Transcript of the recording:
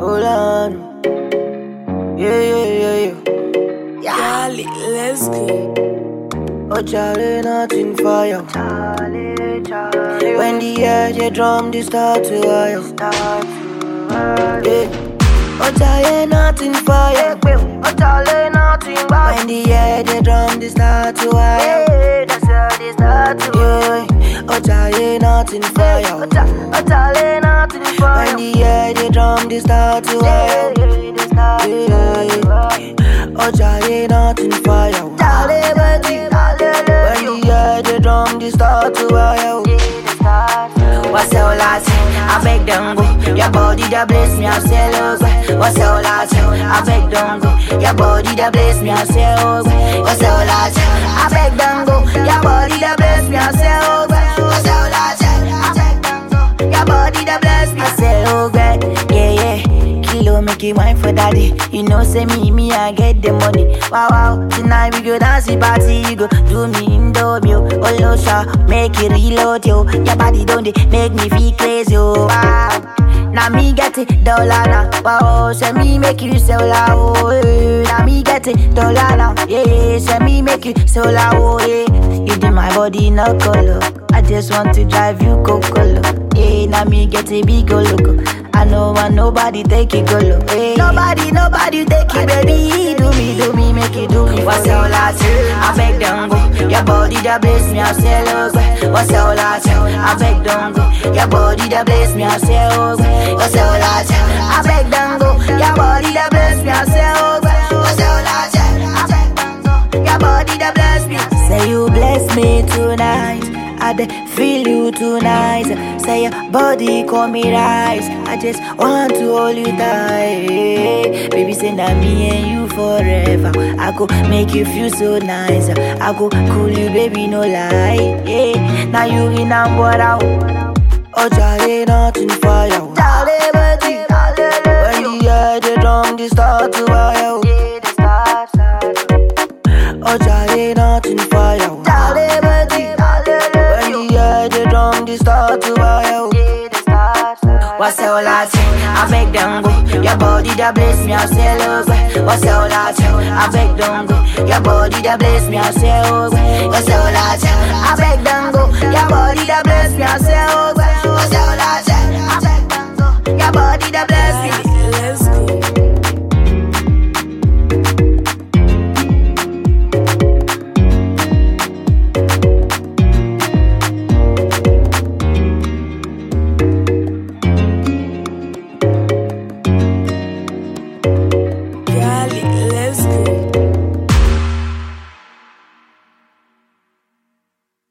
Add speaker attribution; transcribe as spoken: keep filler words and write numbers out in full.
Speaker 1: hold on. Yeah, yeah, yeah, yeah.
Speaker 2: Charlie, let's go.
Speaker 1: Oh, Charlie, nothing for you.
Speaker 3: Charlie, Charlie.
Speaker 1: When the air they drum, they start to wire. Yeah. Oh, Charlie, nothing for you.
Speaker 3: Oh, Charlie, nothing but
Speaker 1: When the air they drum, they start to wire.
Speaker 3: yeah, that's how they start to
Speaker 1: Yeah. Oh, Charlie, nothing for you.
Speaker 3: Oh, Cha- oh, Charlie, nothing for
Speaker 1: When
Speaker 3: you.
Speaker 1: the air they drum, they start to
Speaker 3: Yeah,
Speaker 1: wire.
Speaker 3: yeah, they start to
Speaker 1: Yeah. Oh, Charlie, nothing for you.
Speaker 3: Charlie, baby, Charlie,
Speaker 1: When the air they drum, they start to wire.
Speaker 3: What's all I say?
Speaker 1: I beg them go. Your body that bless me, I say love. What's all I say? I beg them go. Your body that bless me, I say love. What's all I say? I beg them go. Your body that bless me, I say love. What's all I say? I beg them go. Your body that bless me, I say love. Yeah, yeah. Kilo make you mine for daddy. You know, say me, me, I get the money. Wow, wow. Tonight we go dance the party. You go do me in me. Oh, no, sha. Make it reload, yo. Your body don't they make me feel crazy, yo. Wow. Now me get it, dollar now. Wow, say me make you so loud, oh, eh. Now me get it, dollar now. Yeah, say me make you so loud, oh, yeah. You do my body no color. I just want to drive you coco. Yeah, now me get a big logo. I know want nobody take it, go low. Hey. Nobody, nobody take it, baby. Do me, do me, make it, do me. What's all I say? I beg them go. Your body that bless me, I say love. What's all I say? I beg them go. Your body that bless me, I say love. What's all I say? I beg them go. Your body that bless me, I say love. What's all I say? I beg them go. Your body that bless me. Say you bless me tonight. I de feel you tonight. Say your body call me rise. I just want to hold you tight. Baby, say that me and you forever. I go make you feel so nice. I go cool you, baby, no lie. Yeah, now you in and what out. Oh, Charlie, nothing for you.
Speaker 3: Charlie, baby, Charlie,
Speaker 1: When the air they drum, they start to wire.
Speaker 3: yeah, they start, start.
Speaker 1: Oh, Charlie, nothing for you.
Speaker 3: Charlie, baby, Charlie,
Speaker 1: When the air they drum, they start to wire.
Speaker 3: yeah, they start, start.
Speaker 1: What's all I say? I beg them go. Your body that bless me, I say love. What's all I say? I beg them go. Your body that bless me, I say love. What's all I say? I beg them go. Your body that bless me, I say love. What's all I say?